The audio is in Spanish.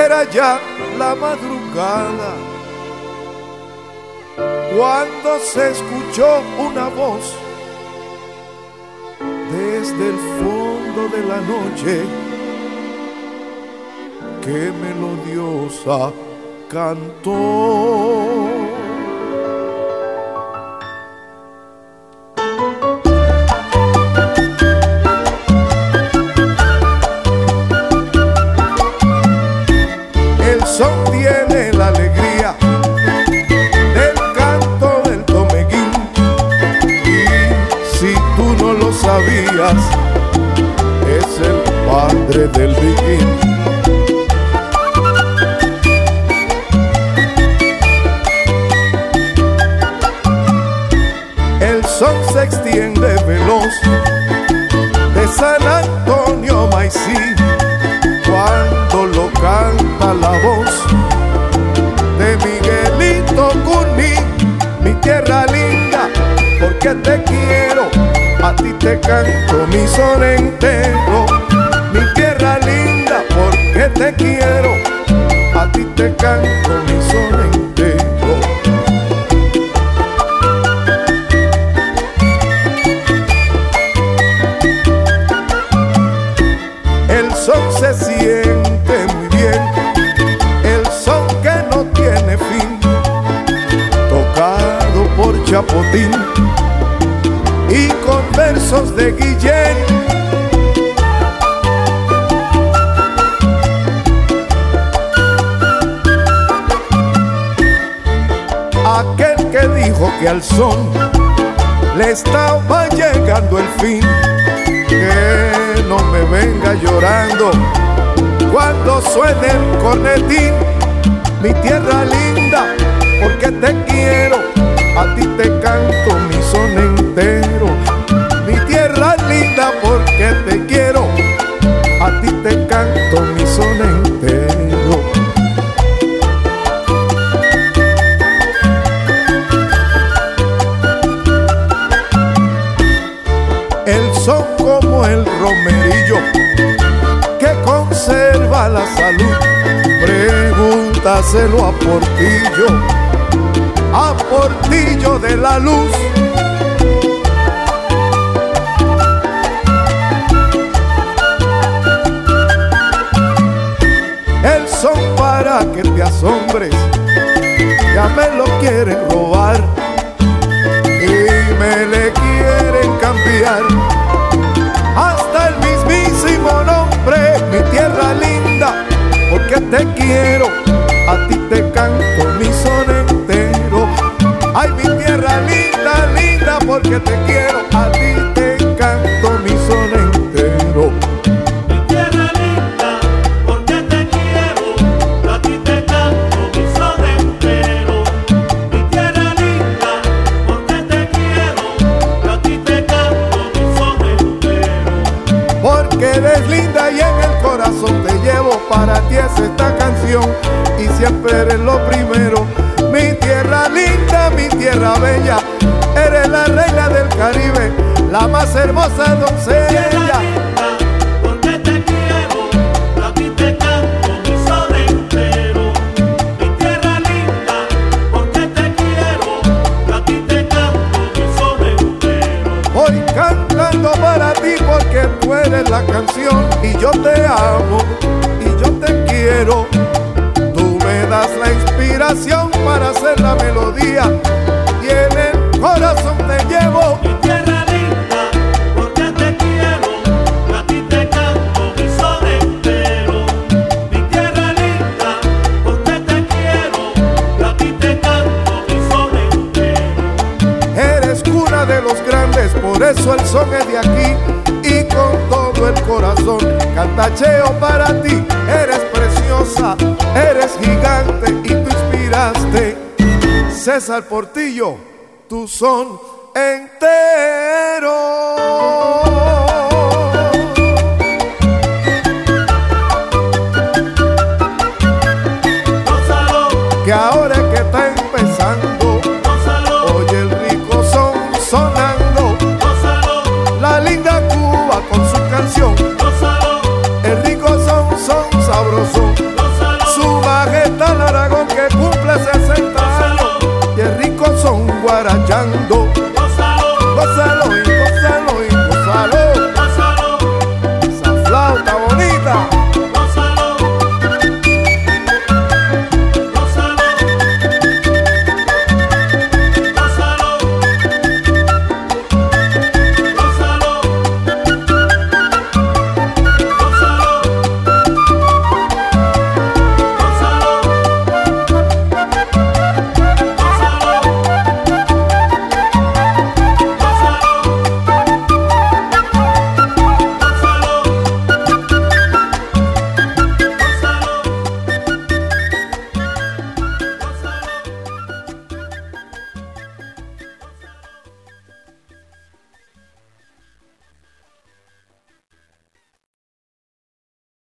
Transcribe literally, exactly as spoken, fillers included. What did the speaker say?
era ya la madrugada cuando se escuchó una voz desde el fondo de la noche. Qué melodiosa cantó. El son tiene la alegría del canto del tomeguín, y si tú no lo sabías, es el padre del biquín. El son se extiende veloz de San Antonio Maicí cuando lo canta la voz de Miguelito Cuní. Mi tierra linda, porque te quiero, a ti te canto mi son entero. Mi tierra linda, porque te quiero, a ti te canto mi son entero. El son se siente muy bien, el son que no tiene fin, tocado por Chapotín y con versos de Guillén. Aquel que dijo que al son le estaba llegando el fin, que no me venga llorando cuando suene el cornetín. Mi tierra linda, porque te quiero, a ti te canto mi son entero. Mi tierra linda, porque te quiero, a ti te canto mi son entero. El son como el romerillo que conserva la salud, pregúntaselo a Portillo, a Portillo de la Luz. El son para que te asombres, ya me lo quieren robar y me le quieren cambiar hasta el mismísimo nombre. Mi tierra linda, porque te quiero, a ti te canto mi son entero. Ay, mi tierra linda, linda, porque te quiero, a ti te canto mi son entero. Mi tierra linda, porque te quiero, a ti te canto mi son entero. Mi tierra linda, porque te quiero, a ti te canto mi son entero. Porque eres linda y en el corazón te llevo, para ti es esta canción y siempre eres lo primero. Mi tierra linda, mi tierra bella, eres la reina del Caribe, la más hermosa doncella. Tierra linda, porque te quiero, a ti te canto mi son entero. Mi tierra linda, porque te quiero, a ti te canto mi son entero. Voy cantando para ti porque tú eres la canción y yo te amo y yo te quiero. Tú me das la inspiración para hacer la melodía y en el corazón te llevo. Mi tierra linda, porque te quiero, a ti te canto mi son entero. Mi tierra linda, porque te quiero, a ti te canto mi son entero. Eres cuna de los grandes, por eso el son es de aquí y con todo el corazón cantacheo para ti. Eres preciosa, eres gigante y tú inspiraste, César Portillo, tu son entero.